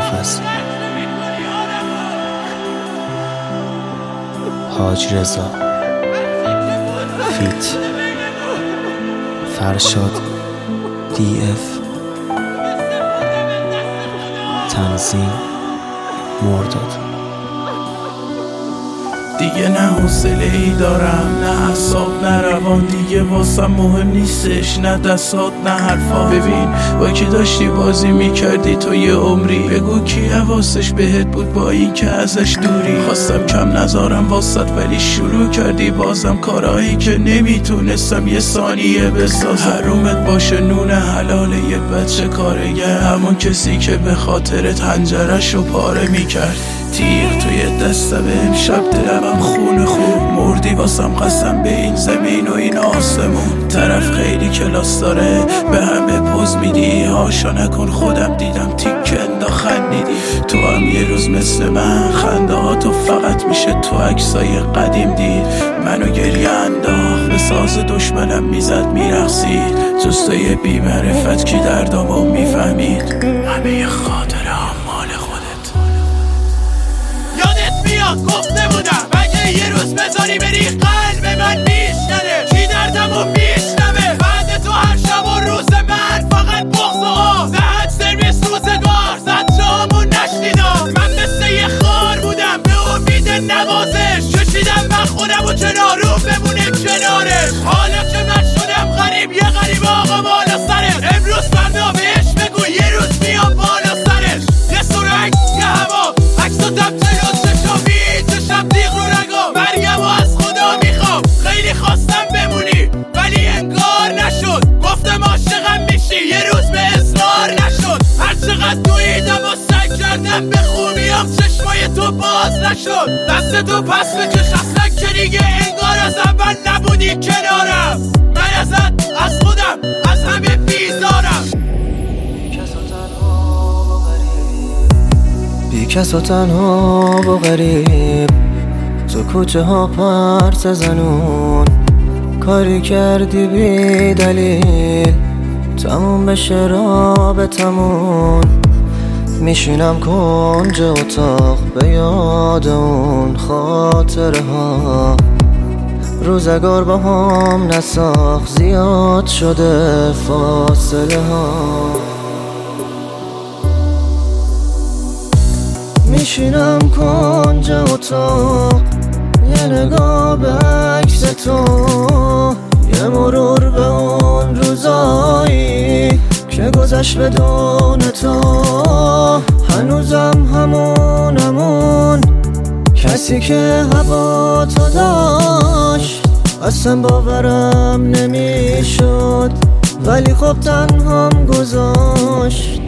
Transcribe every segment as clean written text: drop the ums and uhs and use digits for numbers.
فصل. حاج رضا فیت فرشاد DF تنظیم مرداد. دیگه نه حوصله ای دارم، نه اعصاب نه روان، دیگه واسم مهم نیستش نه دستات نه حرفا. ببین با کی داشتی بازی میکردی تو یه عمری، بگو کی حواسش بهت بود با این که ازش دوری. خواستم کم نذارم واسط ولی شروع کردی بازم کارایی که نمیتونستم یه ثانیه بسازم. حرومت باشه نون حلال یه بچه کارگر، همون کسی که به خاطرت حنجره‌شو پاره میکرد. تیغ توی دستم امشب دلم خون خوب مردی واسم، قسم به این زمین و این آسمون. طرف خیلی کلاس داره به همه پوز میدی، هاشا نکن خودم دیدم تیک اندا خندیدی. تو هم یه روز مثل من خنده ها تو فقط میشه تو عکسای قدیم دید. منو گریه انداخت به ساز دشمنم میزد میرقصید، جستای بی معرفت کی دردامو میفهمید. همه خاطره هم مال خودت. یادت میاد گفته بودم مگه یه روز بذاری بری قلب من میشنه، کی دردمو میشنوه بعد تو هر شب و روز من فقط بغض و آه. دهت سرویس روزگار زد جامون نشنیدم، من مثل یه خار بودم به امید نوازش، کشیدم من خودم و کنارو بمونه کنارش. حالا که من شدم غریب یه غریب آقا بالا سرت، امروز فردا بهش بگو یه روز میام بالا سرش. یه سرک یه هوا عکس و دم جلو چشامی چشم دیغ رو رگا، مریم و از خدا میخوام خیلی خواستم بمونی ولی انگار نشد. گفتم عاشقم میشی یه روز به اصرار نشد، هر چقدر دویدم و سعی کردم به خوبیام چشمای تو باز نشد. دست تو پس بکش اصلا که دیگه انگار از اول نبودی کنارم. من ازت از خودم از همه بیزارم. بی کس و تنها و غریب تو کوچه ها پرس زنون، کاری کردی بی دلیل تموم بشه رابطمون. میشینم کنج اتاق به یاد اون خاطره ها، روزگار با هم نساخ زیاد شده فاصله ها. میشینم کنج اتاق یه نگاه به عکس تو، یه مرور به اون روزایی که گذشت بدون تو. هنوزم همون کسی که هوا تو داشت، اصلا باورم نمیشد ولی خب تنهام گذاشت.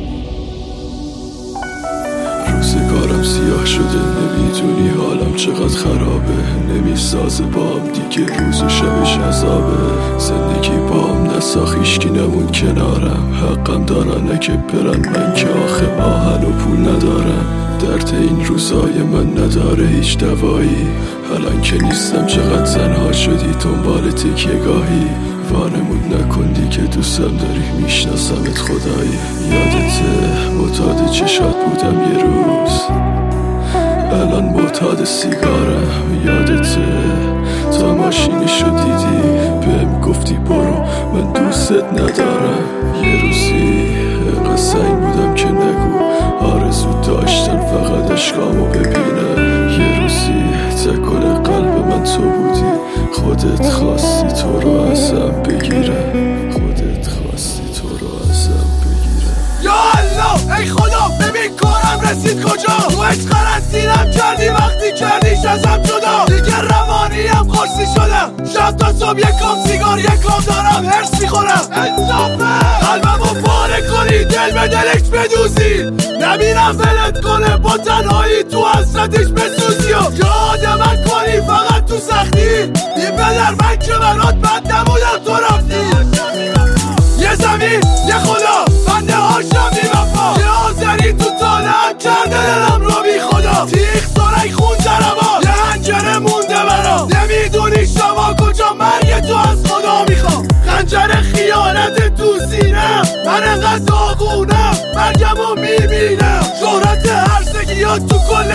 روزگارم سیاه شده نمیدونی حالم چقدر خرابه، نمیسازه بام دیگه روز و شبش عذابه. زندگی بام نساخ هیچکی نمون کنارم، حقم دارن اگه برن من که آخه آهن و پول ندارم. درد این روزای من نداره هیچ دوایی، الان که نیستم چقدر زنها شدی دنبال تکیه گاهی. وانمود نکندی که دوستم داری میشناسمت خدایی. یادته معتاد چشات بودم یه روز، الان معتاد سیگارم. یادته تا ماشینشو دیدی بهم گفتی برو من دوستت ندارم. یه روزی انقدر سنگ بودم که نگو، آرزو داشتم فقط عشقامو ببینم. یه روزی تکل قلب من تو بودی، خودت خواستی تو رو ازم بگیرم، خودت خواستی تو رو ازم بگیرم. یا الله ای خدا ببین کارم رسید کجا، تو عشق قرنطینم کردی وقتی کردیش ازم جدا. دیگه روانیم قرصی شدم، شب تا صبح یکم سیگار یکم دارم هرس میخورم. انصافه قلبمو پاره کنی دل به دلش بدوزی، نمیرم ولت کنه با تنهایی تو حسرتش بسوزی. یاد من کنی فقط تو سختی، این بدر من که برات بد نبودم تو رفتی. یه زمین یه خدا بنده هاشم بی وفا، یه آذری تو تالم کرده دلم رو بی خدا. تیغ سرک خون درما یه هنجره مونده برام، نمیدونی شما کجا مرگ تو از خدا میخوام. خنجر خیانت تو سینم من انقدر داغونم مرگمو میبینم.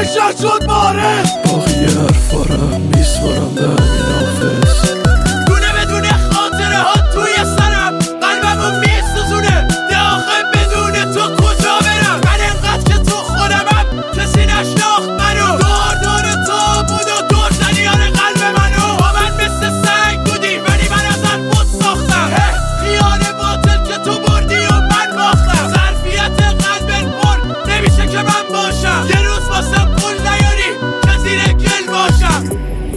روشن شد باره باقی حرفارم میسپارم به همین حافظ دونه بدونه خاطره ها توی سرم قلبمو میسوزونه ده آخه بدون تو کجا برم من انقدر که تو خودمم کسی نشناخت منو دار تو بود و دور زنیان قلب منو با من مثل سنگ بودی ولی من ازت بود ساختم خیال باطل که تو بردی و من باختم ظرفیت قلبت پر نمیشه که من باشم یه روز واسه پول نیاری که زیر گل باشم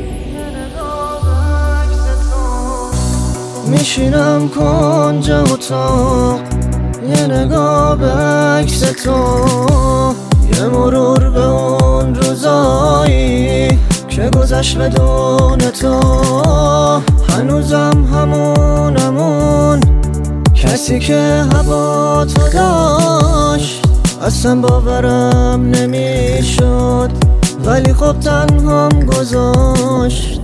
میشینم کنج اتاق یه نگاه به عکس تو یه مرور به اون روزایی که گذشت بدون تو هنوزم همون کسی که هوا تو داشت اصلا باورم نمیشد ولی خب تنهام گذاشت